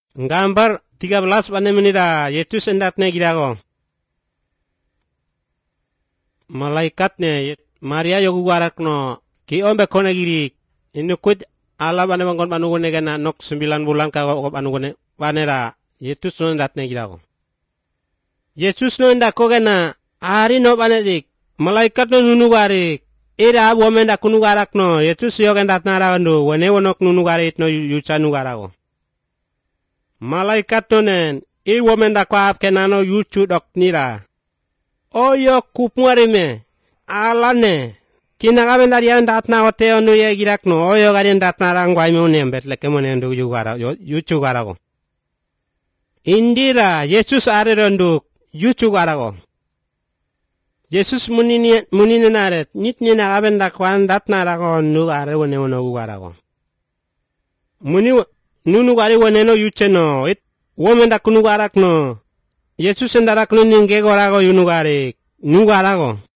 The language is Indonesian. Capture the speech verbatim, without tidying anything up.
Gambar tiga belas bane menira Yesus endatne gidago. Malaikatnya Maria yogu warakno ki ombe kone giri inukut ala bane bangon panugone gana nok sembilan bulan ka panugone banera Yesus no endatne gidago. Yesus no endako gana ari no banedik malaikat no nunugarik ira womenda kunugarakno Yesus yo endatna rawandu wene wonok nunugarit no yucha nugarago. Malaikat nonen i womenda kwa kenano yuchu dok nira oyo kupmuarime alane kinagaben darian datna oteo no ye girakno oyo garian datna rangwai munem betleke monen du yugara yuchu garago indira Yesus are ronduk yuchu garago Yesus munini munini naret nitni nagaben dakwan datna rago nu are wone wono garago muni nunu gari woneno yucheno it women da kunu garak no Yesus endarak no ninge gorago yunu gari nu garago